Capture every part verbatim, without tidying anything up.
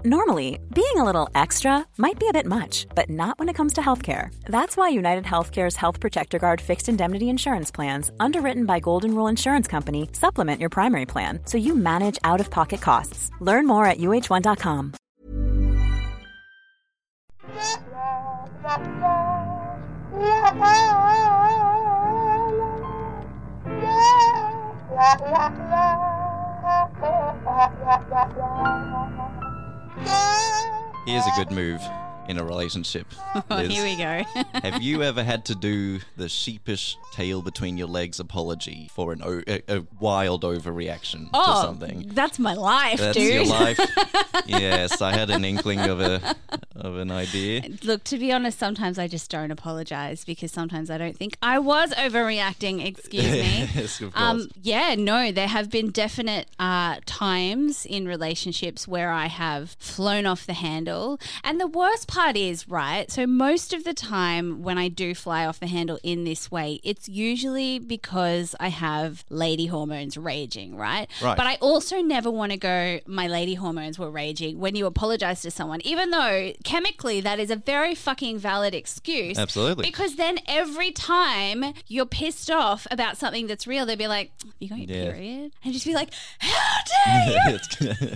Normally, being a little extra might be a bit much, but not when it comes to healthcare. That's why United Healthcare's Health Protector Guard fixed indemnity insurance plans, underwritten by Golden Rule Insurance Company, supplement your primary plan so you manage out-of-pocket costs. Learn more at U H one dot com. Here's a good move in a relationship. Oh, here we go. Have you ever had to do the sheepish tail between your legs apology for an o- a, a wild overreaction oh, to something? That's my life, That's dude. your life. Yes, I had an inkling of a of an idea. Look, to be honest, sometimes I just don't apologize because sometimes I don't think I was overreacting. Excuse me. Yes, of course. Um, yeah, no, there have been definite uh, times in relationships where I have flown off the handle. And the worst part is, right, so most of the time when I do fly off the handle in this way, it's usually because I have lady hormones raging, right? Right. But I also never want to go, my lady hormones were raging when you apologize to someone, even though chemically that is a very fucking valid excuse. Absolutely. Because then every time you're pissed off about something that's real, they'll be like, have you got your Yeah. period? And just be like, how dare you?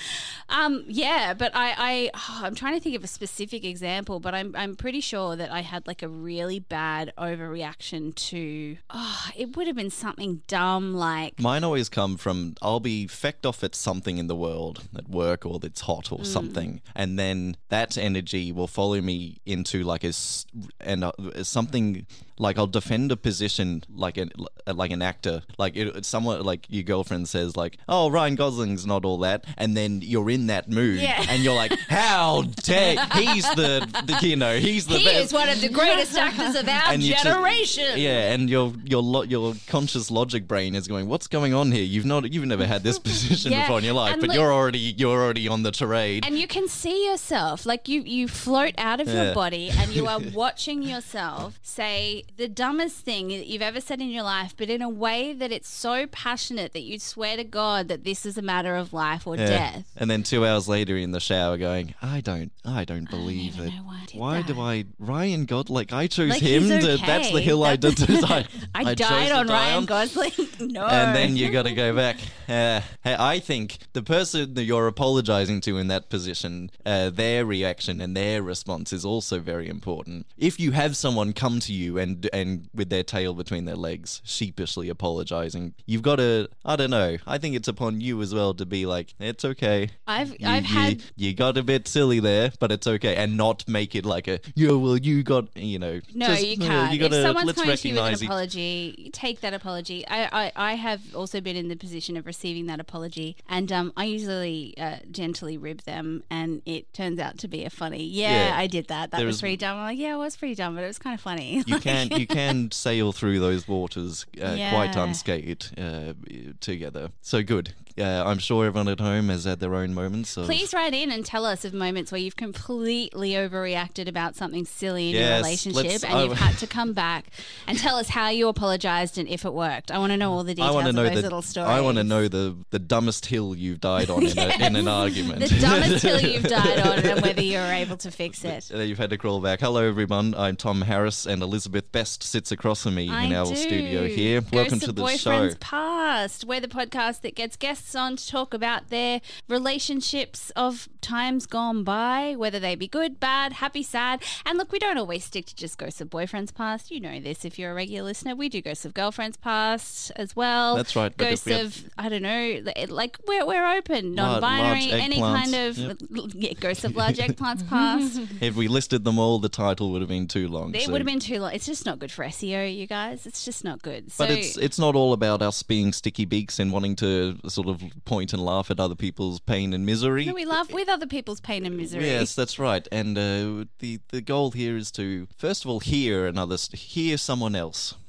Um, yeah, but I, I oh, I'm trying to think of a specific example, but I'm I'm pretty sure that I had like a really bad overreaction to, oh, it would have been something dumb like, Mine always come from, I'll be fecked off at something in the world, at work, or that's hot or something, and then that energy will follow me into like a, s- and uh, something, like I'll defend a position like an like an actor, like it, it's somewhat like your girlfriend says like, oh, Ryan Gosling's not all that, and then you're in that mood, Yeah. and you're like, how dare, he's the, the you know, he's the he best. is one of the greatest actors of our And you just- generation. yeah, and your your lo- your conscious logic brain is going, what's going on here? You've not you've never had this position Yeah, before in your life, and but look- you're already you're already on the charade. And you can see yourself, like you, you float out of Yeah. your body and you are watching yourself say the dumbest thing that you've ever said in your life, but in a way that it's so passionate that you swear to God that this is a matter of life or Yeah. death. And then two hours later in the shower going, I don't I don't believe even it. know why I did Why that." do I Ryan God like I chose Like, him he's to okay. that's the hill I did That's- I, I, I chose died to on die Ryan on. Gosling. No. And then you got to go back. Uh, hey, I think the person that you're apologizing to in that position, uh, their reaction and their response is also very important. If you have someone come to you and and with their tail between their legs, sheepishly apologizing, you've got to, I don't know, I think it's upon you as well to be like, it's okay. I've You, I've you, had you got a bit silly there, but it's okay, and not make it like a, yeah, well, you got, you know. No, just, you know, can't. You gotta, if someone's let's coming to you with an recognize it. apology, take that apology. I, I, I have also been in the position of receiving that apology, and um, I usually uh, gently rib them, and it turns out to be a funny, yeah, Yeah. I did that. That There was was- pretty dumb. I'm like, yeah, it was pretty dumb, but it was kind of funny. You can you can sail through those waters uh, quite Yeah. unscathed uh, together. So good. Uh, I'm sure everyone at home has had their own moments. Of, Please write in and tell us of moments where you've completely overreacted about something silly in your Yes, relationship let's- and I- you've had to come back and tell us how you apologized and if it worked. I want to know all the I details want to of know those the little stories. I want to know the the dumbest hill you've died on in, a, in an argument. The dumbest hill you've died on and whether you were able to fix it. Uh, You've had to crawl back. Hello, everyone. I'm Tom Harris, and Elizabeth Best sits across from me in I our do. studio here. Welcome Ghosts to of the Boyfriends show. Past. We're the podcast that gets guests on to talk about their relationships of times gone by, whether they be good, bad, happy, sad. And look, we don't always stick to just Ghosts of Boyfriends Past. You know this if you're a regular listener. We do Ghosts of Girlfriends Past as well. That's right, but if Ghosts we have- of, I don't know, like we're, we're open, Large- non-binary, large any eggplants, kind of, yep. yeah, Ghosts of Large Eggplants Past. If we listed them all, the title would have been too long. It so- would have been too long. It's just not good for S E O, you guys. It's just not good. So, But it's it's not all about us being sticky beaks and wanting to sort of point and laugh at other people's pain and misery. no, we laugh with other people's pain and misery. Yes, that's right. And uh, the the goal here is to first of all hear another hear someone else.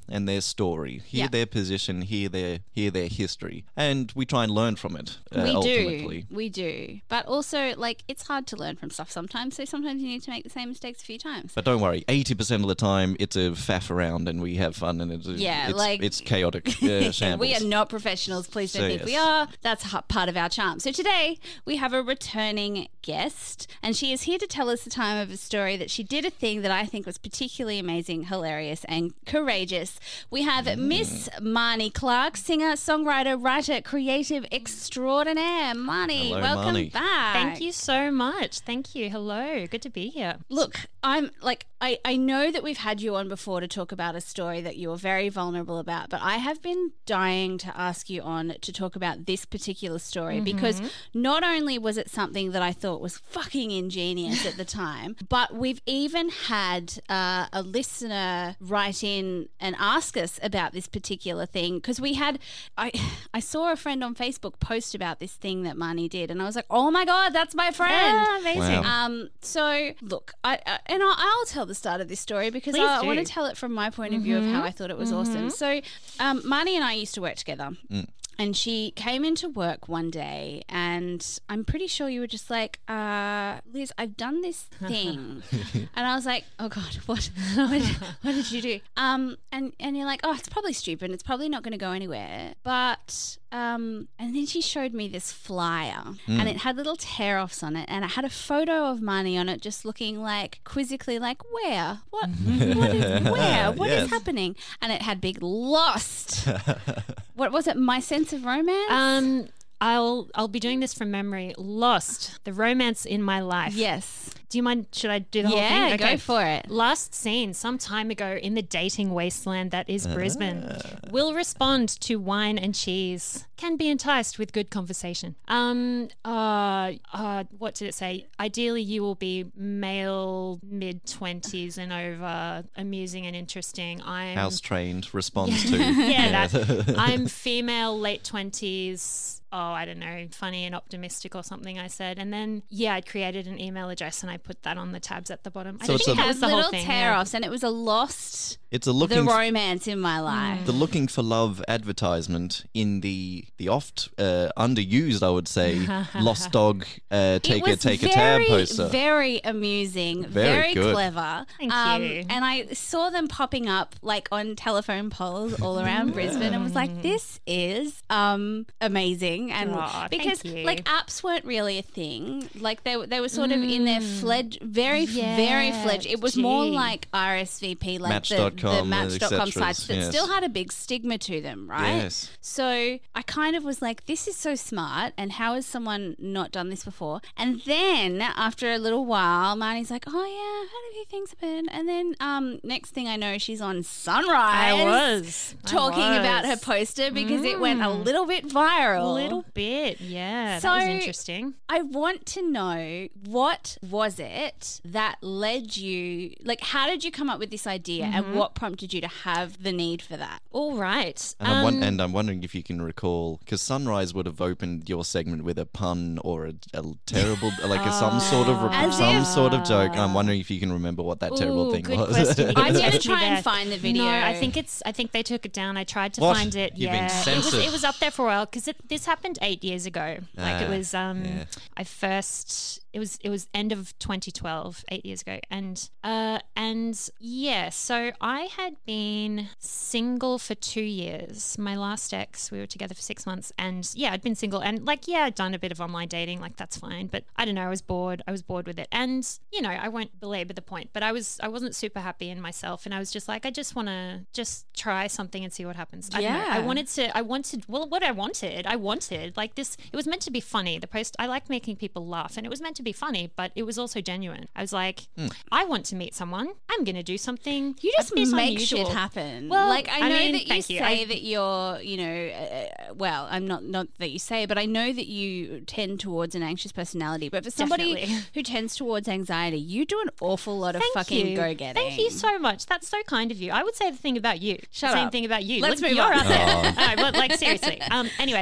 and their story, hear Yeah. their position, hear their hear their history, and we try and learn from it. Uh, we ultimately. do. We do. But also, like, it's hard to learn from stuff sometimes, so sometimes you need to make the same mistakes a few times. But don't worry, eighty percent of the time it's a faff around and we have fun and it's, Yeah, it's, like- it's chaotic uh, shambles. We are not professionals. Please don't So, think yes. we are. That's h- part of our charm. So today we have a returning guest, and she is here to tell us the time of a story that she did a thing that I think was particularly amazing, hilarious, and courageous. We have Mm. Miss Marnie Clark, singer, songwriter, writer, creative extraordinaire. Marnie, Hello, welcome Marnie. back. Thank you so much. Thank you. Hello. Good to be here. Look, I'm like, I, I know that we've had you on before to talk about a story that you were very vulnerable about, but I have been dying to ask you on to talk about this particular story Mm-hmm. because not only was it something that I thought was fucking ingenious at the time, but we've even had uh, a listener write in and ask us about this particular thing because we had, I, I saw a friend on Facebook post about this thing that Marnie did, and I was like, oh my God, that's my friend. Ah, amazing. Wow. Um, so look, I, I and I'll, I'll tell the start of this story because Please I, I do. want to tell it from my point of view of how I thought it was awesome. So, um, Marnie and I used to work together. And she came into work one day, and I'm pretty sure you were just like, uh, Liz, I've done this thing. And I was like, oh God, what, what, what did you do? Um, and, and you're like, oh, it's probably stupid. It's probably not going to go anywhere. But, um, and then she showed me this flyer, and it had little tear-offs on it, and it had a photo of Marnie on it just looking like, quizzically like, where? What, what is, where? What is Yes. happening? And it had big lost. What was it? My Sense of Romance? Um, I'll I'll be doing this from memory. Lost, the romance in my life. Yes. Do you mind? Should I do the whole Yeah, thing? go for it. Last seen some time ago in the dating wasteland that is Brisbane. Ah. Will respond to wine and cheese. Can be enticed with good conversation. Um. Uh. Uh. What did it say? Ideally, you will be male, mid twenties and over, amusing and interesting. I'm House trained response to yeah, that. I'm female, late twenties. Oh, I don't know, funny and optimistic or something, I said. And then, yeah, I created an email address and I put that on the tabs at the bottom. So I it's think a- that was the whole little thing. tear-offs, and it was a lost It's a the looking f- romance in my life. the looking for love advertisement in the the oft uh, underused, I would say, lost dog uh, take it a was take very, a tab poster. very amusing, Very very, good. clever. Thank um, you. And I saw them popping up like on telephone poles all around Brisbane, and was like, "This is um, amazing." And Aw, thank because you. like apps weren't really a thing, like they they were sort of in their fledge, very very Yeah, fledged. It was more gee. like R S V P, like Match the, dot the com, Match dot com et sites that cetera, still yes. had a big stigma to them, right? Yes. So I kind of was like, this is so smart. And how has someone not done this before? And then after a little while, Marnie's like, oh, yeah, I've had a few things happen. And then um, next thing I know, she's on Sunrise. I was. I Talking about her was. poster because it went a little bit viral. A little bit, yeah. So- that was interesting. I want to know, what was it that led you, like, how did you come up with this idea and what prompted you to have the need for that? All right. And, I'm won- Um, and I'm wondering if you can recall, because Sunrise would have opened your segment with a pun or a, a terrible, like a, some sort of As some if- sort of joke. I'm wondering if you can remember what that terrible Ooh, thing good was. question. You I'm didn't going to test me try and there. find the video. No, I think it's. I think they took it down. I tried to What? find it. You've been yeah, it was. censored. It was up there for a while because this happened eight years ago. Like it Ah, was. Um, yeah. I first. It was. It was end of twenty twelve, eight years ago, and uh, and yeah. So I had been single for two years. My last ex, we were together for six months, and yeah, I'd been single, and like yeah, I'd done a bit of online dating, like that's fine, but I don't know. I was bored. I was bored with it, and you know, I won't belabor the point, but I was. I wasn't super happy in myself, and I was just like, I just want to just try something and see what happens. I don't know. Yeah. I wanted to. I wanted. Well, what I wanted, I wanted like this. It was meant to be funny. The post. I like making people laugh, and it was meant to be funny, but it was also genuine. I was like, I want to meet someone. I'm going to do something. You just a bit make unusual. shit happen. Well, like I I know mean, that you thank you. say I- that you're, you know, uh, well, I'm not not that you say, but I know that you tend towards an anxious personality. But for somebody Definitely. who tends towards anxiety, you do an awful lot of Thank fucking you. go getting. Thank you so much. That's so kind of you. I would say the thing about you. Shut the same up. thing about you. Let's Look, move you're on. out there. All right, but like seriously. Um. Anyway,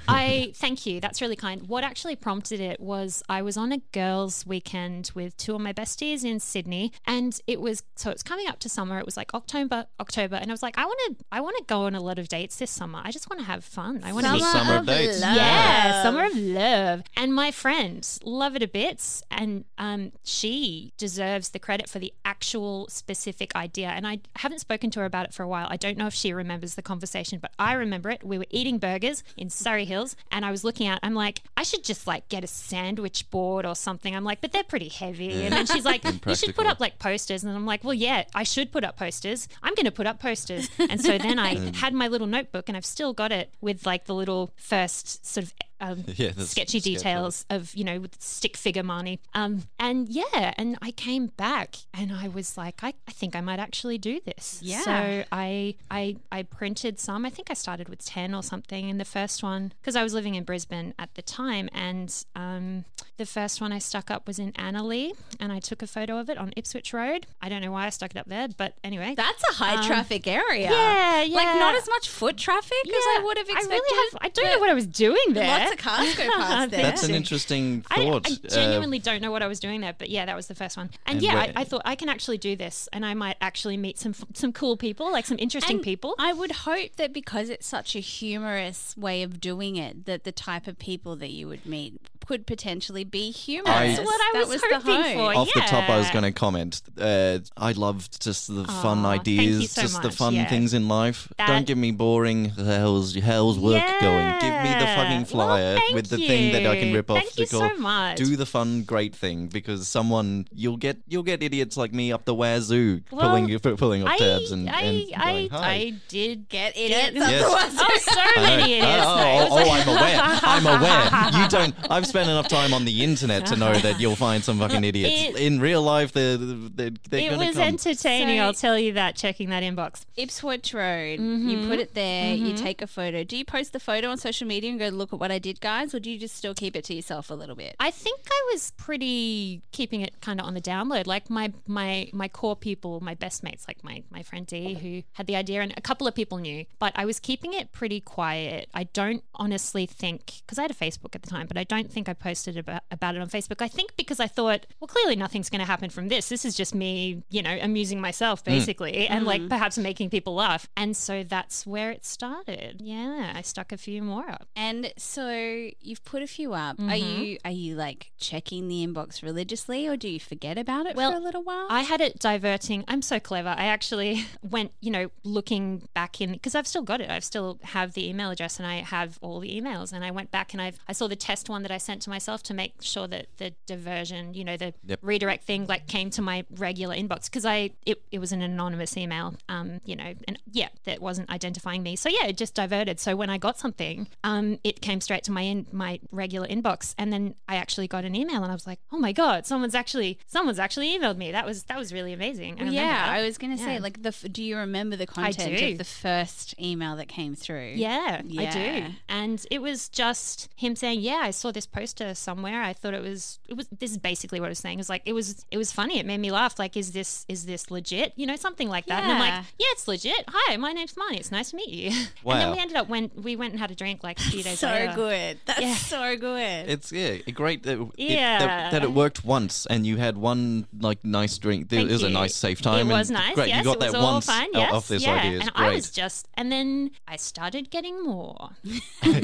I thank you. That's really kind. What actually prompted it was I was on a girls' weekend with two of my besties in Sydney, and it was so it's coming up to summer. It was like October, October, and I was like, I want to, I want to go on a lot of dates this summer. I just want to have fun. I want to The meet summer of dates. love. Yeah, summer of love. And my friend, love it a bits, and um, she deserves the credit for the actual specific idea. And I haven't spoken to her about it for a while. I don't know if she remembers the conversation, but I remember it. We were eating burgers in Surrey Hills, and I was looking at, I'm like, I should just like get a sandwich board or something. I'm like, but they're pretty heavy. And then she's like, you should put Impractical. up like posters. And I'm like, well, yeah, I should put up posters. I'm going to put up posters. And so then I had my little notebook, and I've still got it with like the little first sort of um, Yeah, the sketchy sketch details of, you know, with stick figure Marnie. Um, and yeah, and I came back and I was like, I, I think I might actually do this. Yeah. So I, I, I printed some. I think I started with ten or something in the first one because I was living in Brisbane at the time. And um, the first one I stuck up was in Annalee, and I took a photo of it on Ipswich Road. I don't know why I stuck it up there, but anyway. That's a high Um, traffic area. yeah, yeah. Like not as much foot traffic as I would have expected. I really have. I don't know but what I was doing there. Lots of cars go past there. That's an interesting I, thought. I Uh, genuinely don't know what I was doing there, but yeah, that was the first one. And, And yeah, where- I, I thought I can actually do this, and I might actually meet some some cool people, like some interesting And people. I would hope that because it's such a humorous way of doing it, that the type of people that you would meet could potentially be humorous. I- That's what I That was the hoping hope. for. Off the top, I was yeah. going to comment. Uh, I loved just the fun Aw, thank you ideas, so just the much, fun yeah. things in life. That- Don't give me boring hell's hell's work going. Give me the Yeah. fucking flyer Well, with the thank thing that I can you. rip off. Thank you to call- so much. Do the fun, great thing because someone you'll get you'll get idiots like me up the wazoo Well, pulling pulling off I, tabs and, I, and I, going, Hi. I did Get get- idiots. Yes. Oh, so I know. many idiots. Oh, though. oh, oh, I'm aware. I'm aware. You don't. I've spent enough time on the internet to know that you'll find some fucking idiots. It- In real life, they're they're, they're It gonna was come. entertaining, So- I'll tell you that, checking that inbox. Ipswich Road. Mm-hmm. You put it there. You take a photo. Do you post the photo on social media and go look at what I did, guys, or do you just still keep it to yourself a little bit? I think I was pretty keeping it kind of on the download. Like my my my core people, my best mates, like my my friend Dee, who had the idea, and a couple of people knew, but I was keeping it pretty quiet. I don't honestly think, because I had a Facebook at the time, but I don't think I posted about, about it on Facebook. I think because I thought, well, clearly nothing's going to happen from this. This is just me, you know, amusing myself basically, and like perhaps making people laugh. And so that's where it started. Yeah, I stuck a few more up. And so you've put a few up. Mm-hmm. Are you are you like checking the inbox religiously, or do you forget about it Well, for a little while? I had it diverting. I'm so clever. I actually went, you know, looking back in, because I've still got it. I still have the email address and I have all the emails. And I went back and I've, I saw the test one that I sent to myself to make sure that the diversion, you know, the Yep. redirect thing like came to my regular inbox, because I, it, it was an anonymous email, um, you know, and yeah, that wasn't identifying me. So yeah, it just diverted. So when I got something, um, it came straight to my in, my regular inbox. And then I actually got an email and I was like, oh my God, someone's actually, someo's actually emailed me. That was, that was really amazing. I remember yeah, that. I was going to say, Yeah. like, the f- do you remember the content do. of the first email that came through? Yeah, I Yeah. do. And it was just him saying, "Yeah, I saw this poster somewhere. I thought it was it was this is basically what I was saying. It was like it was it was funny. It made me laugh. Like, is this is this legit? You know, something like that." And I'm Yeah. like, "Yeah, it's legit. Hi, my name's Marnie. It's nice to meet you." And then Wow. we ended up when we went and had a drink like a few days So later. good. That's Yeah. so good. It's yeah, great that, it, Yeah. that, that it worked once and you had one like nice drink. Thank it was a you. nice safe time. It and was nice. Great, Yes, you got it was that all once fine. out Yes, off this yeah. idea. It's and great. I was just, and then I started getting more, and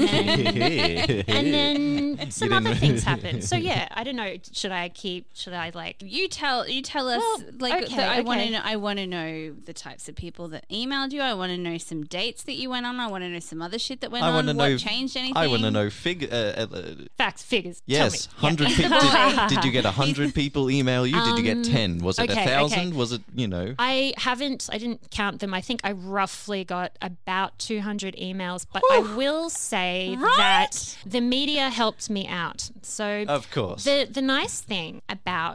then, and then some You other didn't- things happened. So yeah, I don't know. Should I keep? Should I like? You tell you tell us Well, like okay, the, I want to okay. know I want to know the types of people that emailed you. I want to know some dates that you went on. I want to know some other shit that went I on. want to what know. changed anything? I want to know fig. Uh, uh, uh, Facts, figures. yes, Tell me. hundred Yeah. people. Did, did you get a hundred people email you? Did you get ten? Was it a Um, okay, thousand? okay. Was it you know? I haven't, I didn't count them. I think I roughly got about two hundred emails, but I will say that the media helped me out. So Of course. the the nice thing about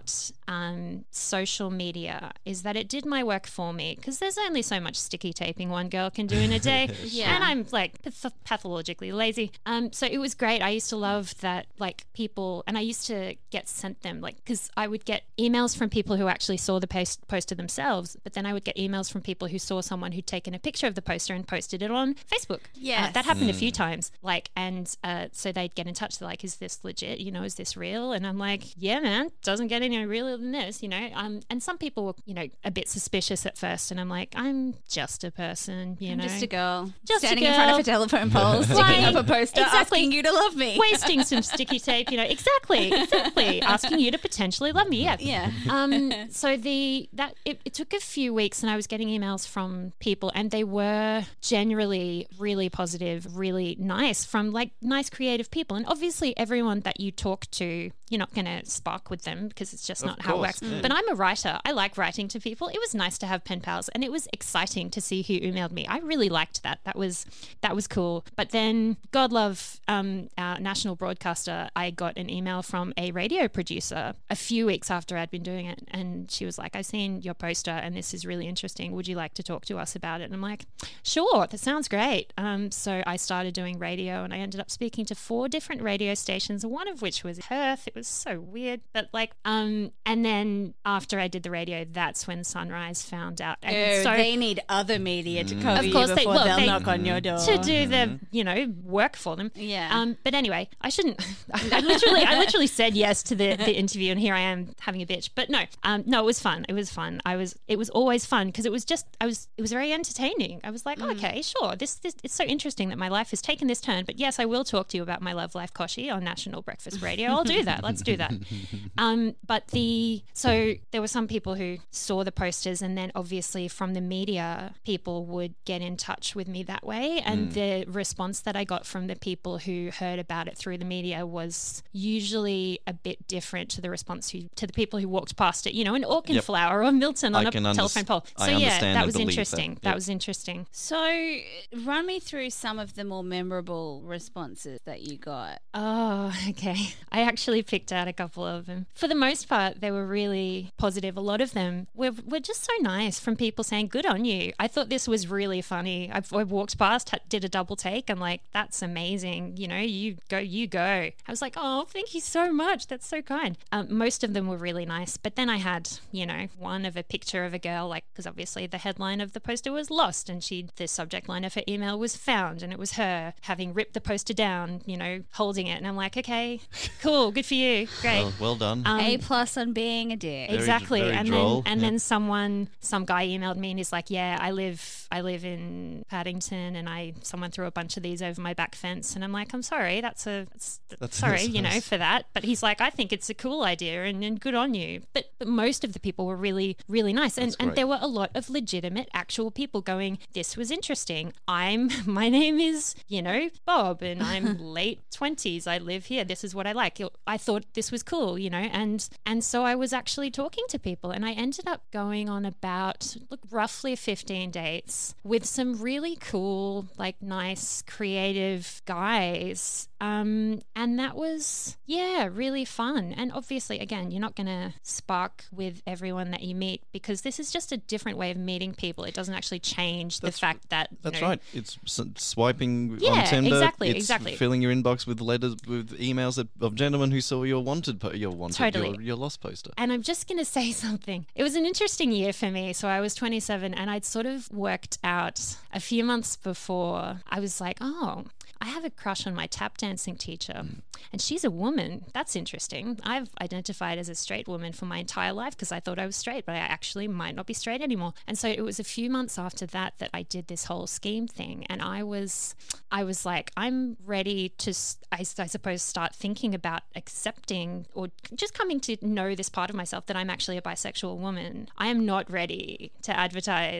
um, social media is that it did my work for me, because there's only so much sticky taping one girl can do in a day. Yeah. And I'm like path- pathologically lazy. Um, so it was great. I used to love that, like people, and I used to get sent them, like, because I would get emails from people who actually saw the post- poster themselves, but then I would get emails from people who saw someone who'd taken a picture of the poster and posted it on Facebook. Yes. Uh, that happened a few times. Like, and uh, so they'd get in touch. They're like, is this legit? You know, is this real? And I'm like, yeah, man, doesn't get any realer than this, you know? Um, and some people were, you know, a bit suspicious at first. And I'm like, I'm just a person, you I'm know. just a girl. Just a standing in front of a girl. telephone pole, sticking Right. up a poster, Exactly. asking you to love me. Wasting some sticky tape, you know, exactly, exactly. Asking you to potentially love me, yeah. Yeah. Um, so the that it, it took a few weeks, and I was getting emails from people, and they were generally really positive, really nice, from like nice creative people. And obviously everyone that you talk to, you're not going to spark with them, because it's just Of not how it course, works. yeah. But I'm a writer. I like writing to people. It was nice to have pen pals, and it was exciting to see who emailed me. I really liked that. That was that was cool. But then, God love um, our national broadcaster, I got an email from a radio producer a few weeks after I'd been doing it, and she was like, "I've seen your poster, and this is really interesting. Would you like to talk to us about it?" And I'm like, "Sure, that sounds great." Um, so I started doing radio, and I ended up speaking to four different radio stations, one of which was Perth. It was so weird, but like, um, and then after I did the radio, that's when Sunrise found out. And Oh, so they need other media to cover Of course you they- before well, they'll they- knock on your door. to do the, you know, work for them. Yeah. Um, but anyway, I shouldn't. I literally, I literally said yes to the, the interview, and here I am having a bitch. But no, um, no, it was fun. It was fun. I was. It was always fun, because it was just. I was. It was very entertaining. I was like, Mm. okay, sure. This, this. It's so interesting that my life has taken this turn. But yes, I will talk to you about my love life, Koshi, on National Breakfast Radio. I'll do that. Let's do that. Um, but the so there were some people who saw the posters, and then obviously from the media, people would get in touch with me that way. And the response that I got from the people who heard about it through the media was usually a bit different to the response who, to the people who walked past it, you know, in Auchenflower or Milton on I a can underst- telephone pole. So I yeah, understand that and was believe that. interesting. That Yep. was interesting. So, run me through some of the more memorable responses that you got. Oh, okay. I actually picked out a couple of them. For the most part, they were really positive. A lot of them were, were just so nice, from people saying, good on you. I thought this was really funny. I've, I walked past, had, did a double take. I'm like, that's amazing. You know, you go, you go. I was like, oh, thank you so much. That's so kind. Um, most of them were really nice. But then I had, you know, one of a picture of a girl, like, because obviously the headline of the poster was lost, and she, the subject line of her email was found, and it was her having ripped the poster down, you know, holding it. And I'm like, okay, cool, good for you, great. Well, well done. Um, A plus on being a dick. Very- exactly. very and droll, then and yeah. then someone, some guy emailed me, and he's like, yeah, I live, I live in Paddington, and I, someone threw a bunch of these over my back fence, and I'm like, I'm sorry, that's a, that's, That's- sorry, that's- you know, for that. But he's like, I think it's a cool idea, and, and good on you. But, but most of the people were really, really nice, and That's and great. there were a lot of legitimate, actual people going, this was interesting. I'm, my name is, you know, Bob, and I'm late twenties. I live here. This is what I like. I thought this was cool, you know, and and so I was actually talking to people, and I ended up going on about, look, roughly fifteen dates with some really cool, like nice, creative guys. Um, and that was, yeah, really fun. And obviously, again, you're not going to spark with everyone that you meet, because this is just a different way of meeting people. It doesn't actually change the That's- fact that you That's know, right. It's s- swiping Yeah, on Tinder. exactly, It's exactly. filling your inbox with letters, with emails that, of gentlemen who saw your wanted, po- your wanted, Totally. your, your lost poster. And I'm just going to say something. It was an interesting year for me. So I was twenty-seven, and I'd sort of worked out a few months before. I was like, oh, I have a crush on my tap dancing teacher, and she's a woman. That's interesting. I've identified as a straight woman for my entire life, because I thought I was straight, but I actually might not be straight anymore. And so it was a few months after that that I did this whole scheme thing, and I was, I was like, I'm ready to, s- I, I suppose, start thinking about accepting, or just coming to know this part of myself, that I'm actually a bisexual woman. I am not ready to advertise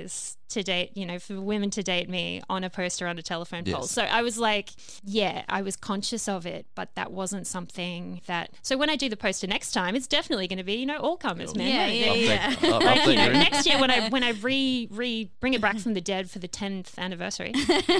to date, you know, for women to date me on a poster on a telephone pole. Yes. So I was like, yeah, I was conscious of it, but that wasn't something that. So when I do the poster next time, it's definitely going to be, you know, all comers, man. Yeah, yeah, yeah. Update- up- Like, you update know, your- next year when I when I re re bring it back from the dead for the tenth anniversary,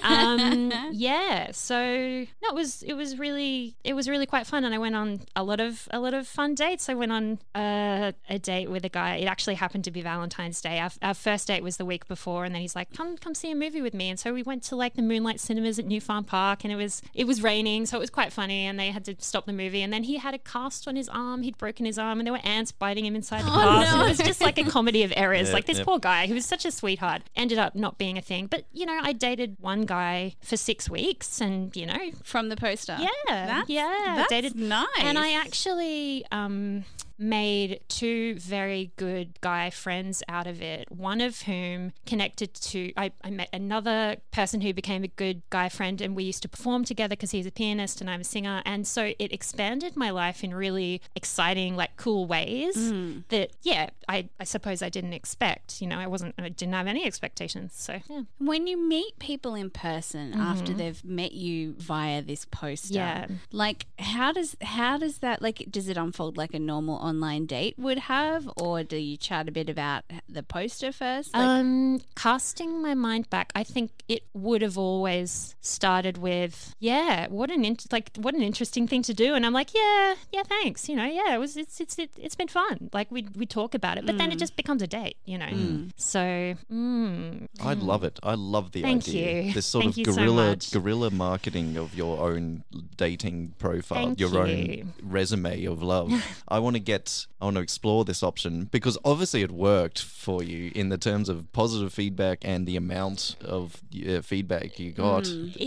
um, yeah. So no, it was it was really it was really quite fun, and I went on a lot of a lot of fun dates. I went on uh, a date with a guy. It actually happened to be Valentine's Day. Our, our first date was the week before, and then he's like, "Come come see a movie with me." And so we went to like the Moonlight Cinemas at New Farm Park, and it was it was raining, so it was quite funny. And they had to stop the movie, and then he had a cast on his arm. He'd broken his arm, and there were ants biting him inside the cast. And it was just like a comedy of errors. Yep, like this yep. poor guy who was such a sweetheart ended up not being a thing. But you know, I dated one guy for six weeks, and you know, From the poster. yeah, That's, yeah, that's dated nice. and I actually um, made two very good guy friends out of it. One of whom connected to, I, I met another person who became a good guy friend, and we used to perform together because he's a pianist and I'm a singer. And so it expanded my life in really exciting, like cool ways Mm. that, yeah, I, I suppose I didn't expect. You know, I wasn't, I didn't have any expectations. So, yeah. When you meet people in person after they've met you via this poster, Yeah. like how does how does that like does it unfold like a normal online date would have, or do you chat a bit about the poster first? Like, Um, casting my mind back, I think it would have always started with, yeah, what an in- like what an interesting thing to do, and I'm like, yeah, yeah, thanks, you know, yeah, it was, it's, it's, it, it's been fun. Like we we talk about it, but then it just becomes a date, you know. So, mm, I love it. I love the Thank idea. you. This sort Thank of you so guerrilla much. guerrilla marketing of your own dating profile, Thank your you. own resume of love. I want to get I want to explore this option because obviously it worked for you in the terms of positive feedback and the amount of uh, feedback you got.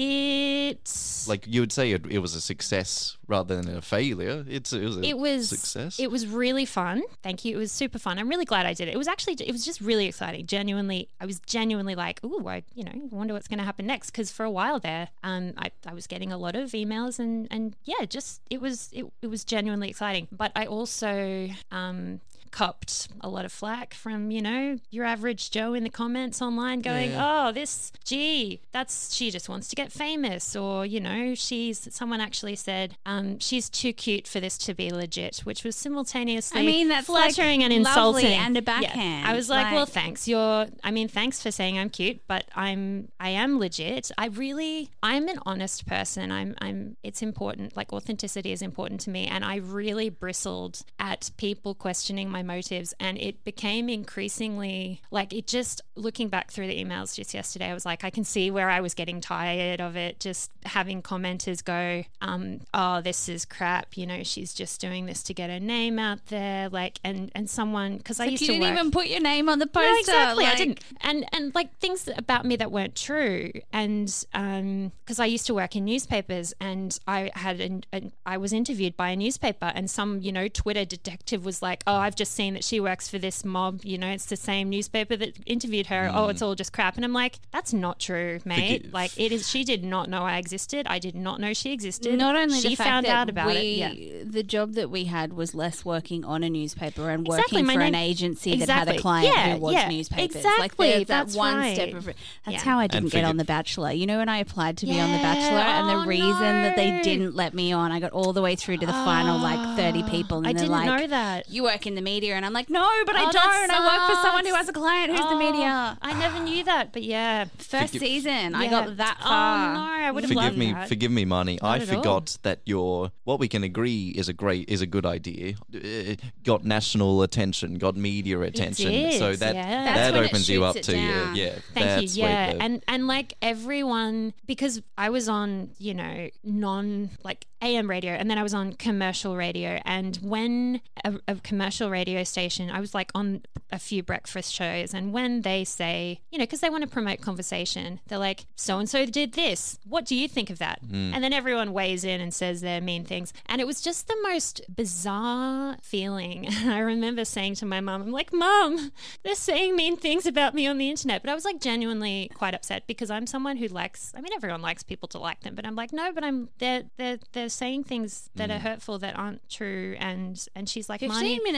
it's Like you would say it, it was a success rather than a failure. It's it was a it was success. It was really fun. Thank you. It was super fun. I'm really glad I did it. It was actually it was just really exciting. Genuinely, I was genuinely like, ooh, I you know wonder what's going to happen next. Because for a while there, um, I, I was getting a lot of emails and and yeah, just it was it, it was genuinely exciting. But I also um. copped a lot of flack from, you know, your average Joe in the comments online going, Yeah. oh, this, gee, that's, she just wants to get famous. Or, you know, she's, someone actually said, um, she's too cute for this to be legit, which was simultaneously I mean, that's like flattering and lovely insulting. and a Yeah. backhand. I was like, well, Like- thanks. You're, I mean, thanks for saying I'm cute, but I'm, I am legit. I really, I'm an honest person. I'm, I'm, it's important. Like authenticity is important to me. And I really bristled at people questioning my motives, and it became increasingly like it just looking back through the emails just yesterday, I was like, I can see where I was getting tired of it, just having commenters go, um, oh, this is crap, you know, she's just doing this to get her name out there, like, and and someone, because I like used you to didn't work, even put your name on the poster. no, exactly. I like- didn't, and and like things about me that weren't true, and um, because I used to work in newspapers, and I had an, an I was interviewed by a newspaper, and some you know Twitter detective was like, oh, I've just seen that she works for this mob, you know, it's the same newspaper that interviewed her. Oh, it's all just crap, and I'm like, that's not true, mate. Forgive- Like it is. She did not know I existed. I did not know she existed. Not only she the fact found that out about we, it. Yeah. the job that we had was less working on a newspaper and Exactly, working my for an name- agency that had Exactly. a client Yeah, who was yeah, newspapers. exactly, Like the, that that's one right. step of it. That's Yeah. how I didn't And get forgive- on The Bachelor. You know, when I applied to be on The Yeah, Bachelor, and the oh, reason that they no. didn't let me on, I got all the way through to the final like thirty people, and I they're didn't like, know that. you work in the media, and I'm like, no, but I Oh, don't. that I work for someone who sucks. has a client who's the Oh, media. I never knew that, but yeah. First Forgive- season, I Yeah. got that Oh far. no, I would have Forgive loved me, that. forgive me, Marnie. I at all. forgot that your what we can agree is a great is a good idea. Uh, got national attention, got media attention. did, so that yeah. That's that when it opens you up shoots it to down. yeah, yeah. Thank that's you. where Yeah, the- and and like everyone, because I was on, you know, non like A M radio, and then I was on commercial radio. And when a, a commercial radio station, I was like on a few breakfast shows, and when they say, you know, because they want to promote conversation, they're like, so and so did this. What do you think of that? And then everyone weighs in and says their mean things, and it was just the most bizarre feeling. I remember saying to my mum, I'm like, Mum, they're saying mean things about me on the internet. But I was like genuinely quite upset because I'm someone who likes, I mean, everyone likes people to like them, but I'm like, no, but I'm, they're, they're, they're saying things that are hurtful that aren't true. And, and she's like, Marnie, Fifteen minutes of fame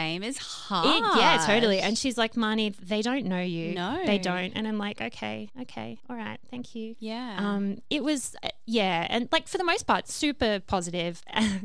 game is hard. It, yeah, totally. And she's like, Marnie, they don't know you. No. They don't. And I'm like, okay, okay, all right, thank you. Yeah. Um, it was, uh, yeah. And like for the most part, super positive.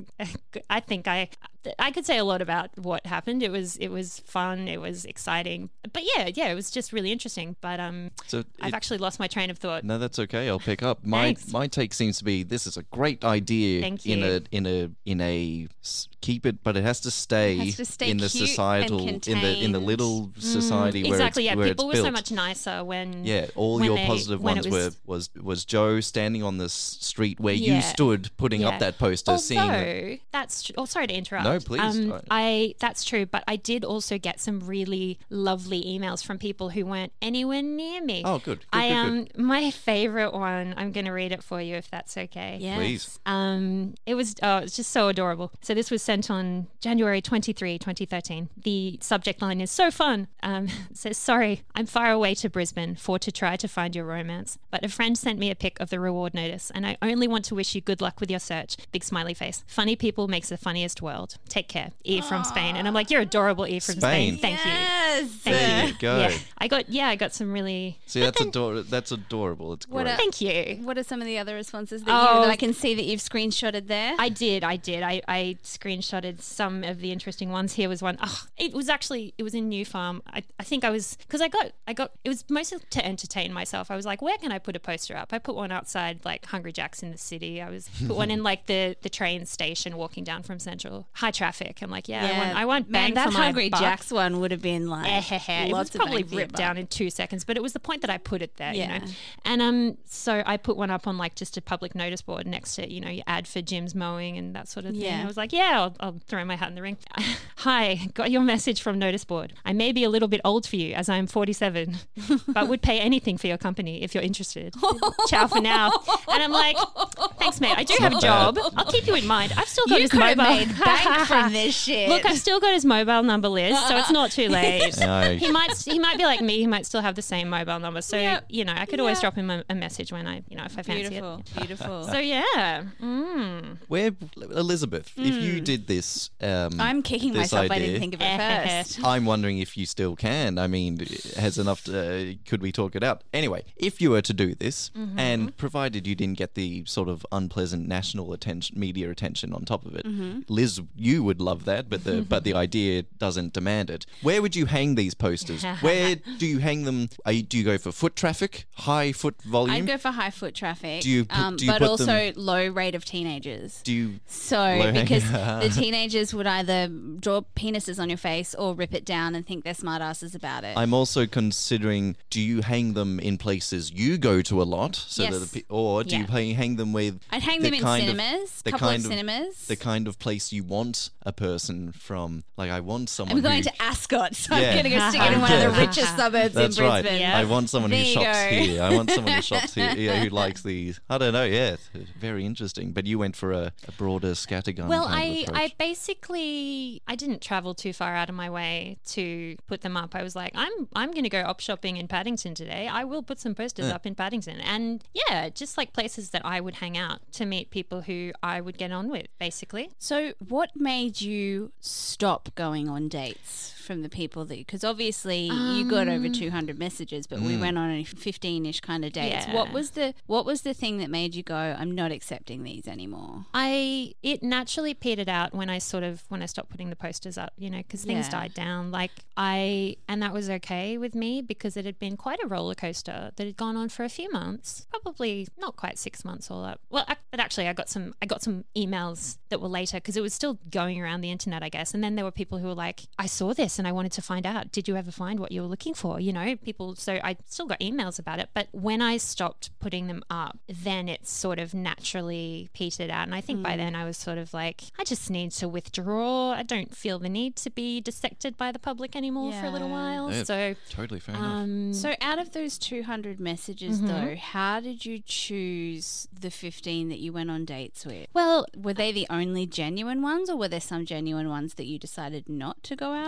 I think I, I could say a lot about what happened. It was, it was fun. It was exciting. But yeah, yeah, it was just really interesting. But um, So I've it- actually lost my train of thought. No, that's okay. I'll pick up. My Thanks. my take seems to be this is a great idea Thank in you. a in a in a s- keep it, but it has to stay, It has to stay in the cute and societal in the in the contained. little society where Exactly. it's, Yeah. where People it's were built. so much nicer when. Yeah, all when your they- positive when it ones was- were was was Joe standing on the s- street where Yeah. you stood putting Yeah. up that poster, Although, seeing that- that's tr- oh sorry to interrupt. No, please. Um, Alright. I that's true, but I did also get some really lovely emails from people who weren't anywhere near me. Oh, good, good, I good, um my favorite one. I'm going to read it for you if that's okay. Yes. Please. Um, it was oh, it's just so adorable. So this was sent on January twenty-third, twenty thirteen. The subject line is so fun. Um, it says, "Sorry, I'm far away to Brisbane for to try to find your romance, but a friend sent me a pic of the reward notice, and I only want to wish you good luck with your search." Big smiley face. Funny people makes the funniest world. Take care, E from Spain. And I'm like, you're adorable, E from Spain. Spain. Thank you. Yes. Thank There you go. Yeah, I got yeah, I got some really. See, that's ador- that's adorable. It's What great. a- Thank you. What are some of the other responses that, Oh. you, that I can see that you've screenshotted there? I did, I did. I, I screenshotted some of the interesting ones. Here was one. Oh, it was actually it was in New Farm. I, I think I was because I got I got it was mostly to entertain myself. I was like, where can I put a poster up? I put one outside like Hungry Jack's in the city. I was put one in like the the train station walking down from Central. High traffic. I'm like, yeah, I want I want Man, bang that for my Hungry buck. Jack's one would have been like Eh, it was lots of probably bang for your ripped buck. down in two seconds, but it was the point that I put it there, Yeah. you know. And um, so I put one up on like just a public notice board next to, you know, your ad for Jim's mowing and that sort of thing. Yeah. I was like, yeah, I'll, I'll throw my hat in the ring. Hi, got your message from notice board. I may be a little bit old for you as I'm forty-seven, but would pay anything for your company if you're interested. Ciao for now. And I'm like, thanks, mate. I do have a not job. bad. I'll keep you in mind. I've still got You his could have mobile. made bank from this shit. Look, I've still got his mobile number list, so it's not too late. No. He might he might be like me. He might still have the same mobile number. So Yep. you know, I could always Yep. drop him a, a message when I, you know, if I fancy beautiful, it. beautiful. So yeah, mm. Where Elizabeth, if you did this, um, I'm kicking this myself. I idea, didn't think of it first. I'm wondering if you still can. I mean, has enough? To, uh, could we talk it out? Anyway, if you were to do this, Mm-hmm. and provided you didn't get the sort of unpleasant national attention, media attention on top of it, Mm-hmm. Liz, you would love that, but the but the idea doesn't demand it. Where would you hang these posters? Where do you hang them? Are you, do you go for foot traffic, high foot volume? I'd go for high foot traffic, Do you put- um, do you but put also them- low rate of teenagers. do you? So, Low hang- because the teenagers would either draw penises on your face or rip it down and think they're smartasses about it. I'm also considering: do you hang them in places you go to a lot, so that Yes. the, pe- or do you Yeah. pay, hang them with? I'd hang the them in kind of- cinemas, the couple kind of of cinemas. the kind of place you want a person from. Like, I want someone. I'm going who, to Ascot, so Yeah. I'm going to go stick it in one of the Yeah. richest suburbs That's in right. Brisbane. Yeah. I want someone There who you shops go. here. I want someone who shops here, yeah, who likes these. I don't know. Yeah, very interesting. But you went for a, a broader scattergun. Well, kind I, of I approach. basically I didn't travel too far out of my way to put them up. I was like, I'm I'm going to go op shopping in Paddington today. I will put some posters Yeah. up in Paddington, and yeah, just like places that I would hang out to meet people who I would get on with, basically. So, what made you stop going on dates from the people that? Because obviously you got over Um, two hundred messages, but we went on fifteen-ish kind of dates. Yeah. What was the What was the thing that made you go, I'm not accepting these anymore? I it naturally petered out when I sort of when I stopped putting the posters up, you know, because things Yeah. died down. Like I and that was okay with me because it had been quite a roller coaster that had gone on for a few months, probably not quite six months all up. Well, ac- but actually, I got some I got some emails that were later because it was still going around the internet, I guess. And then there were people who were like, I saw this and I wanted to find out. Did you ever find what you were looking for? You know, people. So I still got emails about it, but when I stopped putting them up, then it sort of naturally petered out. And I think by then I was sort of like, I just need to withdraw. I don't feel the need to be dissected by the public anymore for a little Yeah. while. Yeah, So, totally fair enough. um, So, out of those two hundred messages, Mm-hmm. though, how did you choose the fifteen that you went on dates with? well, Were they the only genuine ones, or were there some genuine ones that you decided not to go out? Yeah, the do you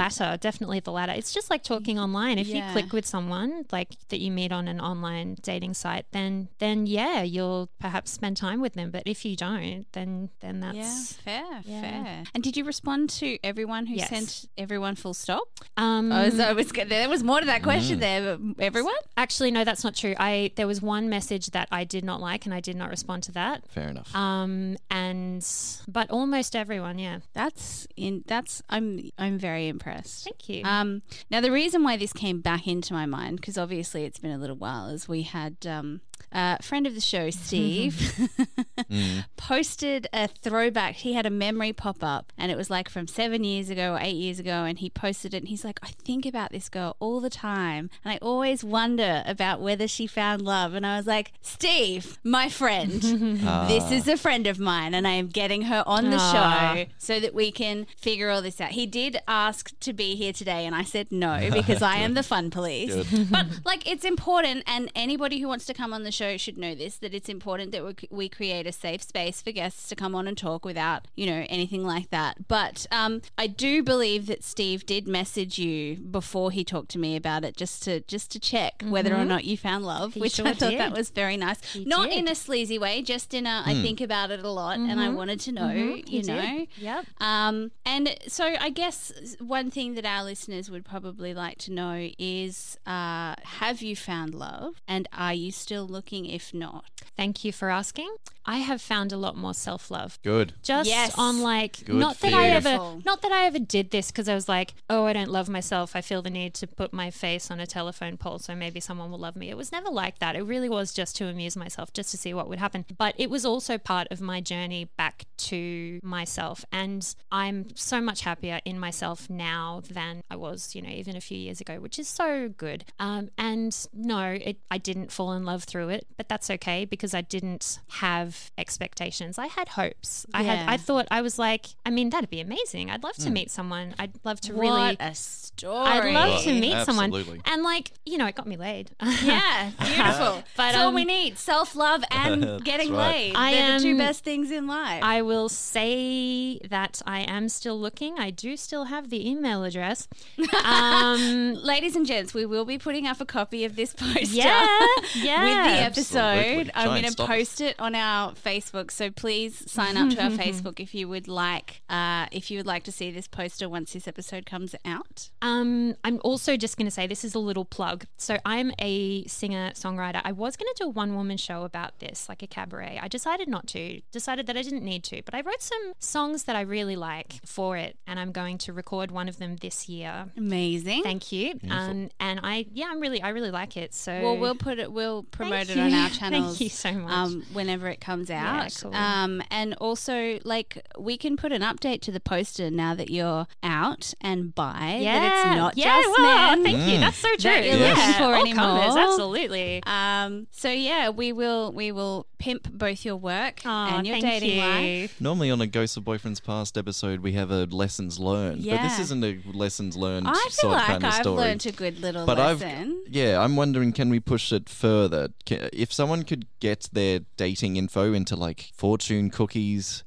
latter, definitely the latter. It's just like talking online. If Yeah. you click with someone like that you meet on an online dating site, then then yeah, you'll perhaps spend time with them. But if you don't, then then that's Yeah, fair, Yeah. fair. And did you respond to everyone who Yes. sent everyone full stop? um Oh, so it was, there was more to that question there. But everyone? actually no, that's not true. I there was one message that I did not like and I did not respond to that. Fair enough. Um and but almost everyone, yeah. That's in. That's I'm. I'm very impressed. Thank you. Um, now, the reason why this came back into my mind, because obviously it's been a little while, is we had um, a friend of the show, Steve, posted a throwback. He had a memory pop up, and it was like from seven years ago or eight years ago, and he posted it, and he's like, I think about this girl all the time, and I always wonder about whether she found love. And I was like, Steve, my friend, this is a friend of mine, and I am getting her on the Aw. show so that we can figure all this out. He did ask to be here today, and I said no because I am the fun police. But like, it's important, and anybody who wants to come on the show should know this, that it's important that we, we create a safe space for guests to come on and talk without, you know, anything like that. But um, I do believe that Steve did message you before he talked to me about it, just to just to check whether or not you found love, He which sure I thought did. that was very nice. He Not did. in a sleazy way, just in a I think about it a lot, and I wanted to know, He you did. know. Yep. Um, and so I guess one thing that our listeners would probably like to know is, uh, have you found love, and are you still looking if not? Thank you for asking. I have found a lot more self-love. Good. Just Yes. on like Good not for that I you. ever Beautiful. not that I ever did this because I was like, oh, I don't love myself. I feel the need to put my face on a telephone pole so maybe someone will love me. It was never like that. It really was just to amuse myself, just to see what would happen. But it was also part of my journey back to myself, and I'm so much happier in myself now than I was, you know, even a few years ago, which is so good. Um, and no, it, I didn't fall in love through it, but that's okay because I didn't have expectations. I had hopes. I Yeah. had. I thought I was like, I mean, that'd be amazing. I'd love to meet someone. I'd love to really. What a story! I'd love to Oh, meet absolutely. someone. And like, you know, it got me laid. Yeah, beautiful. But, That's all um, we need: self-love and getting right. laid. I They're the two am- best things in life. I will say that I am still looking. I do still have the email address. Um, Ladies and gents, we will be putting up a copy of this poster yeah, yeah. with the Absolutely. episode. I'm Try and going to stop post it on our Facebook, so please sign up to our Facebook if you would like. Uh, if you would like to see this poster once this episode comes out. Um, I'm also just going to say this is a little plug. So I'm a singer songwriter. I was going to do a one woman show about this, like a cabaret. I decided not to. Decided that I didn't need to. But I wrote some songs that I really like for it, and I'm going to record one of them this year. Amazing. Thank you. Um, and I, yeah, I'm really, I really like it. So Well, we'll put it. We'll promote Thank it on you. our Thank channels. you so much. Um, whenever it comes out. cool. Um, and also, like, we can put an update to the poster now that you're out and bi. yeah, That it's not yeah, just well, men. Thank you. That's so true. That you're yeah. looking for All anymore. comers, absolutely. Um, so yeah, we will we will pimp both your work Aw, and your thank dating you. life. Normally on a Ghosts of Boyfriends Past episode, we have a lessons learned, but this Yeah. isn't a lessons learned I feel sort like kind of I've story. learned a good little But I've, lesson. yeah, I'm wondering, can we push it further? Can, if someone could get their dating info into like fortune cookies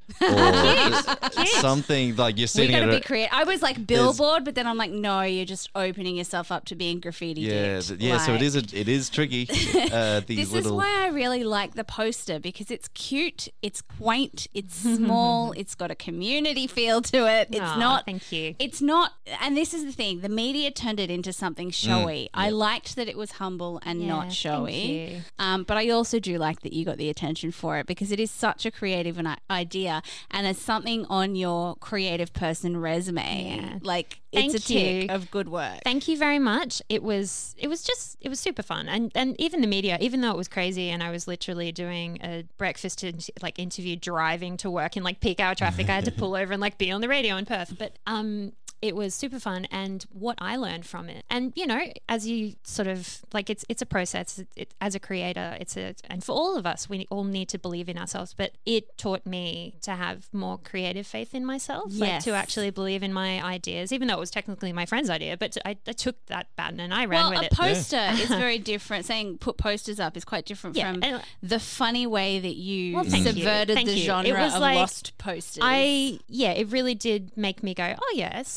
or something like you're We sitting got at to a, be creative. I was like billboard, but then I'm like, no, you're just opening yourself up to being graffiti. yeah, th- yeah. So it is a, it is tricky. Uh, these This little is why I really like the poster, because it's cute, it's quaint, it's small, it's got a community feel to it. It's Aw, not. thank you. It's not. And this is the thing: the media turned it into something showy. I liked that it was humble and Yeah, not thank showy. you. Um, but I also do like that you got the attention for it, because it is such a creative an idea, and it's something on your creative person resume. Yeah. Like it's a Thank tick you. of good work. Thank you very much. It was it was just it was super fun, and and even the media, even though it was crazy, and I was literally doing a breakfast in, like interview driving to work in like peak hour traffic. I had to pull over and like be on the radio in Perth, but um. It was super fun, and what I learned from it, and you know, as you sort of like, it's it's a process. It, it, as a creator, it's a, and for all of us, we all need to believe in ourselves. But it taught me to have more creative faith in myself, like Yes. to actually believe in my ideas, even though it was technically my friend's idea. But I, I took that baton and I ran Well, with a it. poster is very different. Saying put posters up is quite different Yeah, from and- the funny way that you Well, thank you. subverted Thank the you. It genre was of like- lost posters. I yeah, it really did make me go, oh yeah, so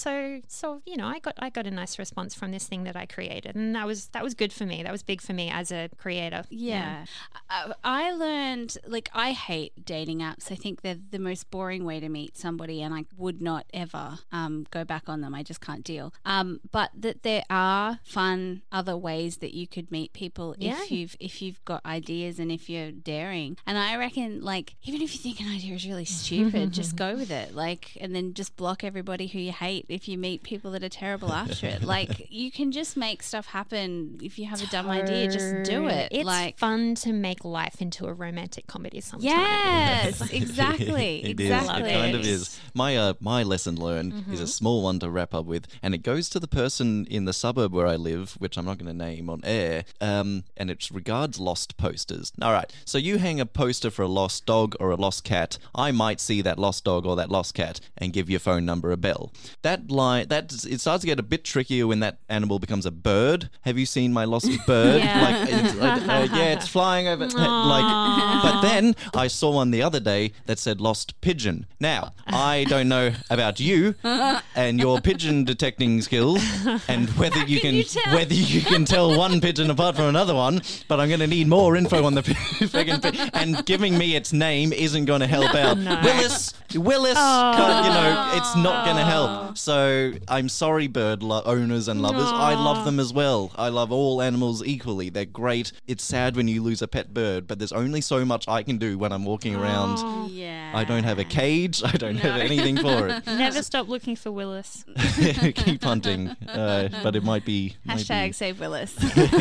so so you know, I got I got a nice response from this thing that I created, and that was that was good for me. That was big for me as a creator. Yeah. I, I learned, like, I hate dating apps. I think they're the most boring way to meet somebody, and I would not ever um, go back on them. I just can't deal. Um, but that there are fun other ways that you could meet people Yeah. if you've if you've got ideas and if you're daring. And I reckon, like, even if you think an idea is really stupid, just go with it. Like, and then just block everybody who you hate if you meet people that are terrible after it. Like, you can just make stuff happen. If you have a dumb idea, just do it. It's like, fun to make life into a romantic comedy sometimes. yes, exactly, It is. exactly. It kind of is. My uh, my lesson learned Mm-hmm. is a small one to wrap up with, and it goes to the person in the suburb where I live, which I'm not going to name on air, um, and it regards lost posters. All right, so you hang a poster for a lost dog or a lost cat. I might see that lost dog or that lost cat and give your phone number a bell. That line, that it starts to get a bit trickier when that animal becomes a bird. Have you seen my lost bird? Yeah. Like, it's, uh, yeah, it's flying over. Like, but then I saw one the other day that said lost pigeon. Now, I don't know about you and your pigeon detecting skills and whether you can, you tell? whether you can tell one pigeon apart from another one, but I'm going to need more info on the friggin' pi- and giving me its name isn't going to help out. No. Willis, Willis, can't- you know, it's not going to help. So I'm sorry, bird lo- owners and lovers. I love them as well. I love all animals equally. They're great. It's sad when you lose a pet bird, but there's only so much I can do when I'm walking around. Yeah. I don't have a cage. I don't have anything for it. Never stop looking for Willis. Keep hunting, uh, but it might be might Hashtag be- save Willis.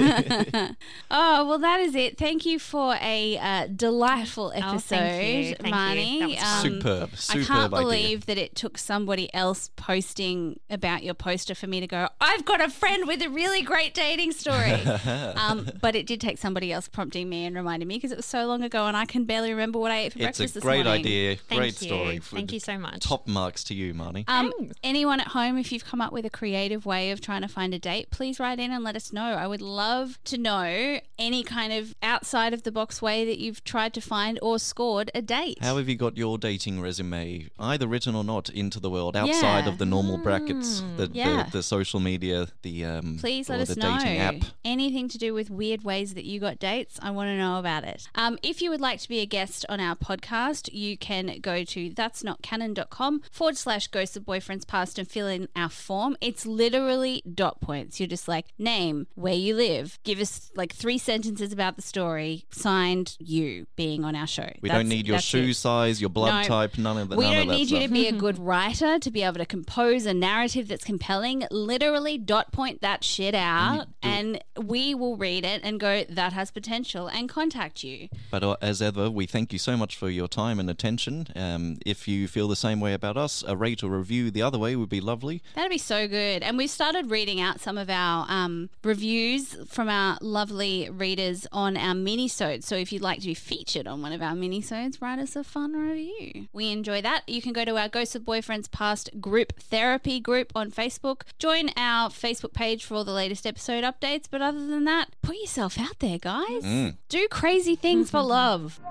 Oh, well, that is it. Thank you for a uh, delightful episode, Oh, thank you. Thank you. Marnie. That was fun. superb. I Superb can't idea. believe that it took somebody else posting about your poster for me to go, I've got a friend with a really great dating story. um, but it did take somebody else prompting me and reminding me because it was so long ago and I can barely remember what I ate for It's breakfast a this great morning. idea. Thank great you. story. Thank you so much. Top marks to you, Marnie. Um, Thanks. anyone at home, if you've come up with a creative way of trying to find a date, please write in and let us know. I would love to know any kind of outside of the box way that you've tried to find or scored a date. How have you got your dating resume, either written or not, into the world outside Yeah. of the normal brackets, the, Yeah. the the social media, the um, Please or let us the know. dating app? Anything to do with weird ways that you got dates, I want to know about it. Um, if you would like to be a guest on our podcast, you can go to that's not canon dot com forward slash ghosts of boyfriends past and fill in our form. It's literally dot points. You're just like, name, where you live, give us like three sentences about the story, signed you being on our show. We That's- don't need your that's shoe it. size, your blood No. type, none of that. We none don't of that need stuff. you to be a good writer to be able to compose a narrative that's compelling. Literally dot point that shit out and we will read it and go, that has potential, and contact you. But uh, as ever, we thank you so much for your time and attention. Um, if you feel the same way about us, a rate or review the other way would be lovely. That'd be so good. And we've started reading out some of our um, reviews from our lovely readers on our mini-sodes. So if you'd like to be featured on one of our mini-sodes, write us a fun review. We enjoy that. You can go to our Ghosts of Boyfriends Past group therapy group on Facebook. Join our Facebook page for all the latest episode updates. But other than that, put yourself out there, guys. Mm. Do crazy things for love.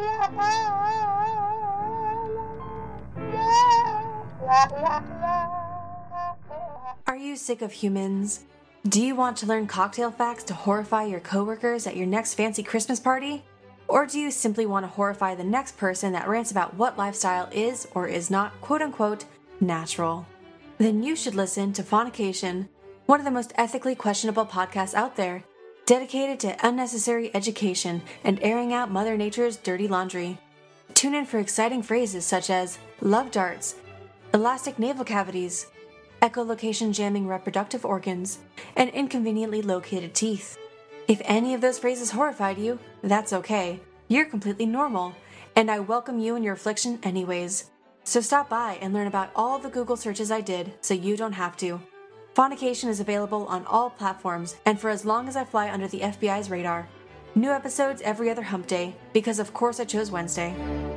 Are you sick of humans? Do you want to learn cocktail facts to horrify your coworkers at your next fancy Christmas party? Or do you simply want to horrify the next person that rants about what lifestyle is or is not quote-unquote natural? Then you should listen to Faunication, one of the most ethically questionable podcasts out there, dedicated to unnecessary education and airing out Mother Nature's dirty laundry. Tune in for exciting phrases such as love darts, elastic navel cavities, echolocation jamming reproductive organs, and inconveniently located teeth. If any of those phrases horrified you, that's okay. You're completely normal, and I welcome you in your affliction anyways. So stop by and learn about all the Google searches I did so you don't have to. Faunication is available on all platforms and for as long as I fly under the F B I's radar. New episodes every other hump day, because of course I chose Wednesday.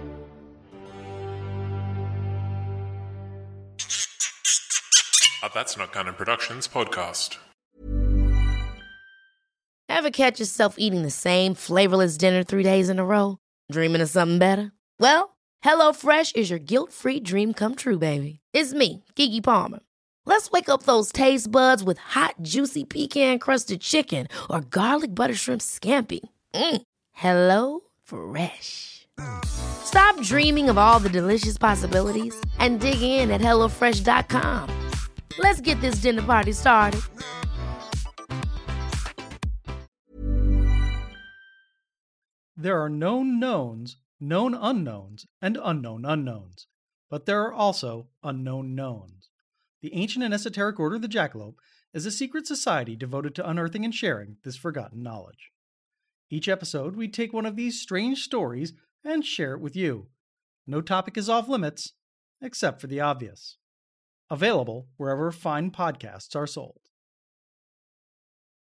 A That's Not Canon Productions podcast. Ever catch yourself eating the same flavorless dinner three days in a row? Dreaming of something better? Well, HelloFresh is your guilt-free dream come true, baby. It's me, Keke Palmer. Let's wake up those taste buds with hot, juicy pecan-crusted chicken or garlic butter shrimp scampi. Mm. Hello Fresh. Stop dreaming of all the delicious possibilities and dig in at hello fresh dot com. Let's get this dinner party started. There are known knowns, known unknowns, and unknown unknowns. But there are also unknown knowns. The ancient and esoteric Order of the Jackalope is a secret society devoted to unearthing and sharing this forgotten knowledge. Each episode, we take one of these strange stories and share it with you. No topic is off limits, except for the obvious. Available wherever fine podcasts are sold.